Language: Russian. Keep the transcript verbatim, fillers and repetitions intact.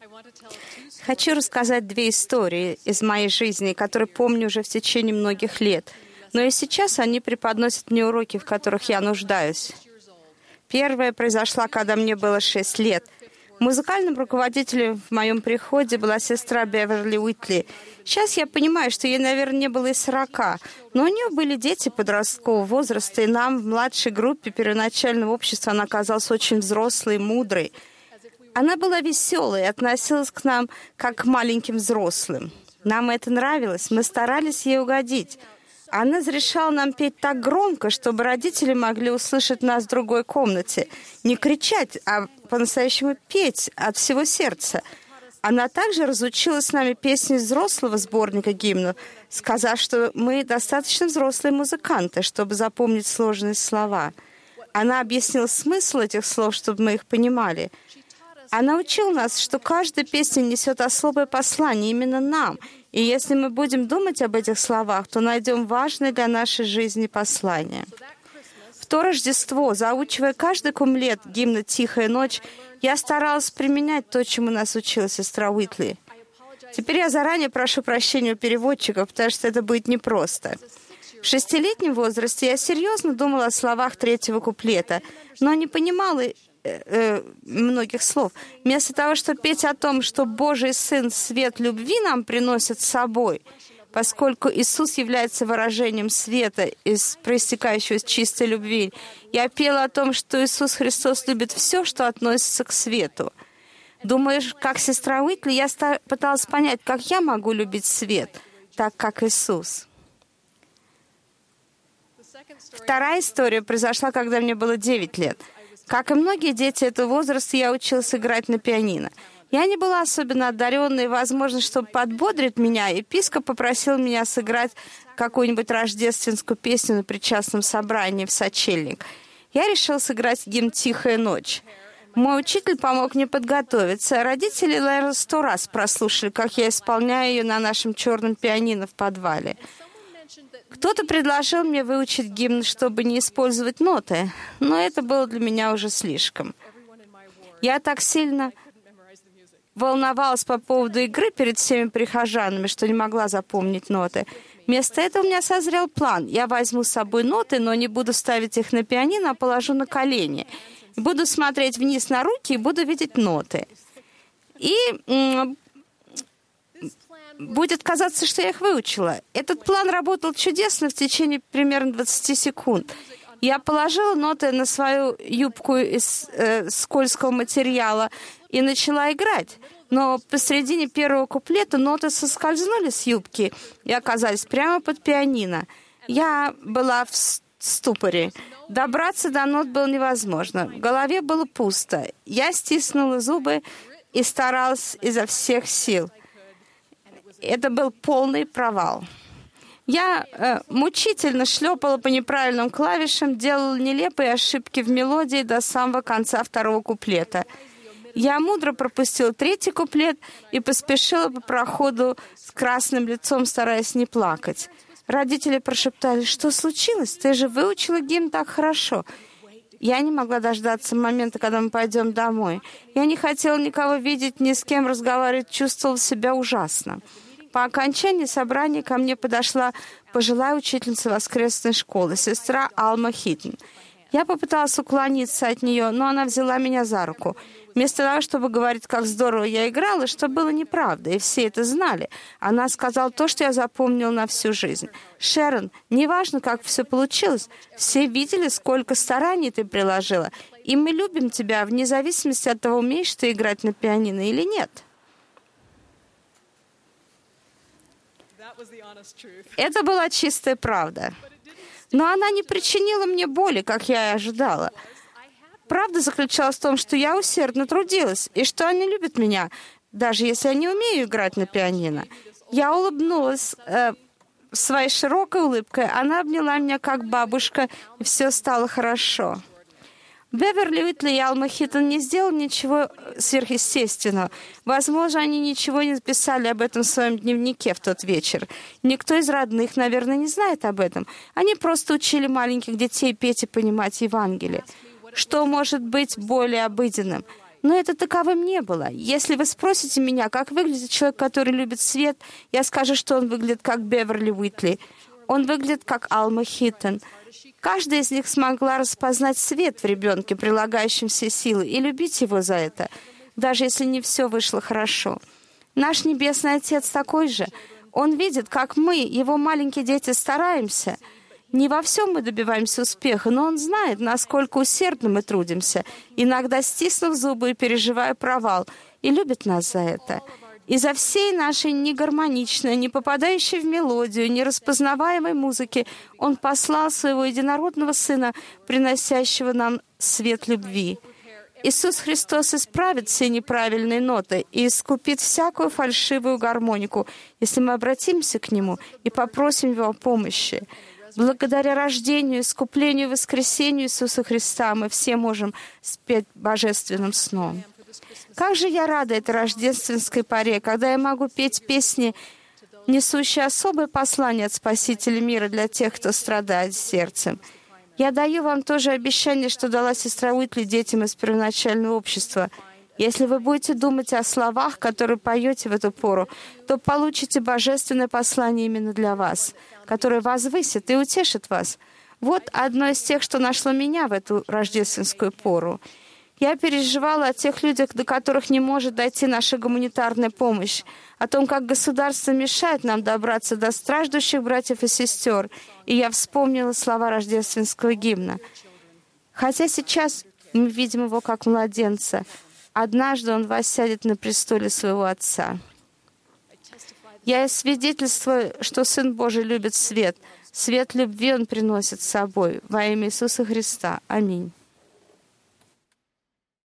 Хочу рассказать две истории из моей жизни, которые помню уже в течение многих лет. Но и сейчас они преподносят мне уроки, в которых я нуждаюсь. Первая произошла, когда мне было шесть лет. Музыкальным руководителем в моем приходе была сестра Беверли Уитли. Сейчас я понимаю, что ей, наверное, не было и сорока, но у нее были дети подросткового возраста, и нам в младшей группе первоначального общества она оказалась очень взрослой и мудрой. Она была веселой и относилась к нам как к маленьким взрослым. Нам это нравилось, мы старались ей угодить. Она разрешала нам петь так громко, чтобы родители могли услышать нас в другой комнате. Не кричать, а по-настоящему петь от всего сердца. Она также разучила с нами песни из взрослого сборника гимнов, сказав, что мы достаточно взрослые музыканты, чтобы запомнить сложные слова. Она объяснила смысл этих слов, чтобы мы их понимали. Она учила нас, что каждая песня несет особое послание именно нам, и если мы будем думать об этих словах, то найдем важное для нашей жизни послание. В то Рождество, заучивая каждый куплет гимна «Тихая ночь», я старалась применять то, чему нас учила сестра Уитли. Теперь я заранее прошу прощения у переводчиков, потому что это будет непросто. В шестилетнем возрасте я серьезно думала о словах третьего куплета, но не понимала многих слов. Вместо того, чтобы петь о том, что Божий Сын свет любви нам приносит с собой, поскольку Иисус является выражением света, из, проистекающего из чистой любви, я пела о том, что Иисус Христос любит все, что относится к свету. Думаешь, как сестра Уитли, я пыталась понять, как я могу любить свет, так как Иисус. Вторая история произошла, когда мне было девять лет. Как и многие дети этого возраста, я училась играть на пианино. Я не была особенно одаренной, и, возможно, чтобы подбодрить меня, епископ попросил меня сыграть какую-нибудь рождественскую песню на причастном собрании в сочельник. Я решила сыграть гимн «Тихая ночь». Мой учитель помог мне подготовиться. Родители, наверное, сто раз прослушали, как я исполняю ее на нашем черном пианино в подвале. Кто-то предложил мне выучить гимн, чтобы не использовать ноты, но это было для меня уже слишком. Я так сильно волновалась по поводу игры перед всеми прихожанами, что не могла запомнить ноты. Вместо этого у меня созрел план. Я возьму с собой ноты, но не буду ставить их на пианино, а положу на колени. Буду смотреть вниз на руки и буду видеть ноты. И м- будет казаться, что я их выучила. Этот план работал чудесно в течение примерно двадцати секунд. Я положила ноты на свою юбку из э, скользкого материала и начала играть. Но посредине первого куплета ноты соскользнули с юбки и оказались прямо под пианино. Я была в ступоре. Добраться до нот было невозможно. В голове было пусто. Я стиснула зубы и старалась изо всех сил. Это был полный провал. Я э, мучительно шлепала по неправильным клавишам, делала нелепые ошибки в мелодии до самого конца второго куплета. Я мудро пропустила третий куплет и поспешила по проходу с красным лицом, стараясь не плакать. Родители прошептали: «Что случилось? Ты же выучила гимн так хорошо». Я не могла дождаться момента, когда мы пойдем домой. Я не хотела никого видеть, ни с кем разговаривать, чувствовала себя ужасно. По окончании собрания ко мне подошла пожилая учительница воскресной школы, сестра Алма Хиттон. Я попыталась уклониться от нее, но она взяла меня за руку. Вместо того, чтобы говорить, как здорово я играла, что было неправдой, и все это знали, она сказала то, что я запомнила на всю жизнь. «Шерон, неважно, как все получилось, все видели, сколько стараний ты приложила, и мы любим тебя вне зависимости от того, умеешь ты играть на пианино или нет». Это была чистая правда. Но она не причинила мне боли, как я и ожидала. Правда заключалась в том, что я усердно трудилась, и что они любят меня, даже если я не умею играть на пианино. Я улыбнулась э, своей широкой улыбкой. Она обняла меня как бабушка, и все стало хорошо. Беверли Уитли и Алма Хиттон не сделали ничего сверхъестественного. Возможно, они ничего не записали об этом в своем дневнике в тот вечер. Никто из родных, наверное, не знает об этом. Они просто учили маленьких детей петь и понимать Евангелие. Что может быть более обыденным? Но это таковым не было. Если вы спросите меня, как выглядит человек, который любит свет, я скажу, что он выглядит как Беверли Уитли. Он выглядит как Алма Хиттон. Каждая из них смогла распознать свет в ребенке, прилагающем все силы, и любить его за это, даже если не все вышло хорошо. Наш Небесный Отец такой же. Он видит, как мы, его маленькие дети, стараемся. Не во всем мы добиваемся успеха, но Он знает, насколько усердно мы трудимся, иногда стиснув зубы и переживая провал, и любит нас за это. Из-за всей нашей негармоничной, не попадающей в мелодию, нераспознаваемой музыки Он послал Своего единородного Сына, приносящего нам свет любви. Иисус Христос исправит все неправильные ноты и искупит всякую фальшивую гармонику, если мы обратимся к Нему и попросим Его о помощи. Благодаря рождению, искуплению и воскресению Иисуса Христа мы все можем спеть божественным сном. Как же я рада этой рождественской поре, когда я могу петь песни, несущие особое послание от Спасителя мира для тех, кто страдает сердцем. Я даю вам тоже обещание, что дала сестра Уитли детям из первоначального общества. Если вы будете думать о словах, которые поете в эту пору, то получите божественное послание именно для вас, которое возвысит и утешит вас. Вот одно из тех, что нашло меня в эту рождественскую пору. Я переживала о тех людях, до которых не может дойти наша гуманитарная помощь, о том, как государство мешает нам добраться до страждущих братьев и сестер, и я вспомнила слова рождественского гимна. Хотя сейчас мы видим его как младенца, однажды он воссядет на престоле своего Отца. Я свидетельствую, что Сын Божий любит свет. Свет любви Он приносит с собой. Во имя Иисуса Христа. Аминь.